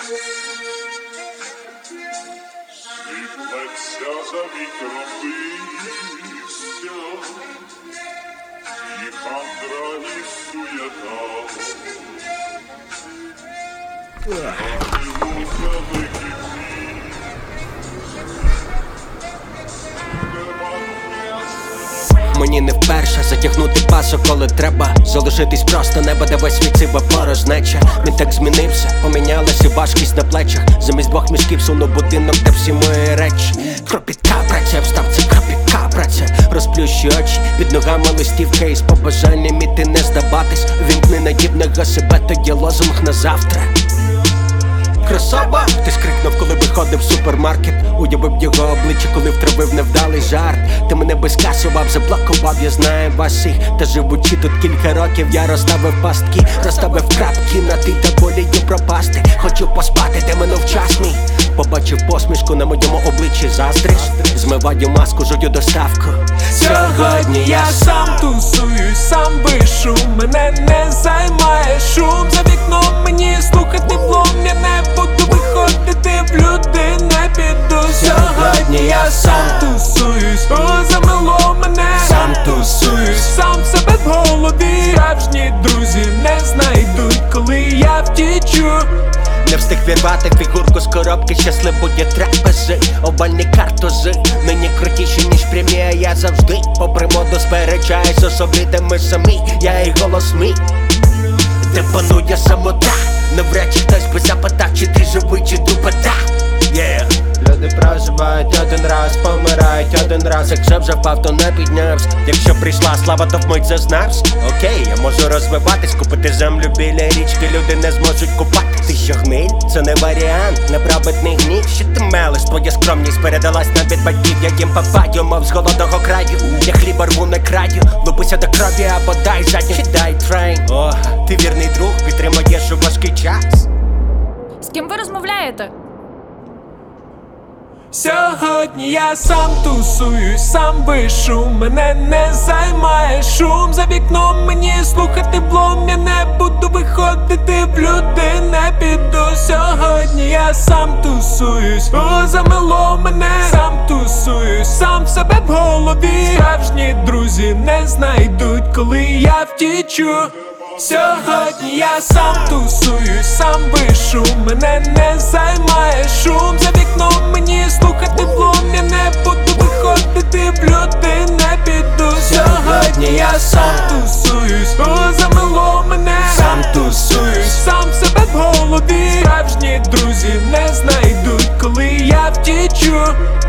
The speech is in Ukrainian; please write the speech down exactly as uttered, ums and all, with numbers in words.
Сиплеться за вітром листя, і хандра, і суєта. Мені не вперше затягнути пасок, коли треба залишитись просто неба, де весь світ сива порожнеча. Він так змінився, помінялася важкість на плечах. Замість двох мішків сунув будинок, де всі мої речі. Кропітка праця, встав це кропітка праця. Розплющу очі, під ногами листівка із побажанням іти не здаватись. Вімкни наївного себе, тоді лозунг на завтра. Кросова, ти скрикнув, коли виходив в супермаркет. Уявив його обличчя, коли втравив невдалий жарт. Ти мене безкасував, заблокував, я знаю вас всіх. Та живучи тут кілька років, я розставив пастки, розставив крапки на ти та волію пропасти. Хочу поспати, де минув час мій. Побачив посмішку на моєму обличчі, заздриш. Змиваю маску, жую доставку. Сьогодні я сам тусуюсь, сам вишу. Мене не займає шум за вікном, мені слухати плом'я. Не буду виходити в люди, не піду. Сьогодні я сам тусуюсь, о, замило мене. Сам тусуюсь, сам себе в голові. Справжні друзі не знайдуть, коли я втічу. Не встиг вірвати фігурку з коробки щасливої трапези. Овальні картузи нині крутіші, ніж прямі, а я завжди попри моду сперечаюсь, особливо де ми самі, я і голос мій. Де панує самота, навряд чи хтось би запитав, чи ти живий, чи дупота. Yeah. Люди проживають один раз, помирають один раз. Якщо вже впав, то не піднявся. Якщо прийшла слава, то вмить зазнався. Окей, я можу розвиватись, купити землю біля річки, люди не зможуть купати. Ти що гниль? Це не варіант, неправедний гнів. Що ти мелиш? Твоя скромність передалась нам від батьків. Я їм папаю, мов з голодного краю. Я хліба рву не краю, лупися до крові або дай задню, чи дай трейн. О, ти вірний друг, підтримуєш у важкий час. З ким ви розмовляєте? Сьогодні я сам тусуюсь, сам вишу. Мене не займає шум за вікном, мені слухати плом'я. Не буду виходити в люди, не піду. Сьогодні я сам тусуюсь, о, замило мене. Сам тусуюсь, сам в себе в голові. Справжні друзі не знайдуть, коли я втічу. Сьогодні я сам тусуюсь, сам вишу. Мене не займає шум за вікном, мені слухати плом'я. Не буду виходити в люди, не піду. Сьогодні я сам тусуюсь, о, замило мене. Сам тусуюсь, сам в себе в голові. Справжні друзі не знайдуть, коли я втічу.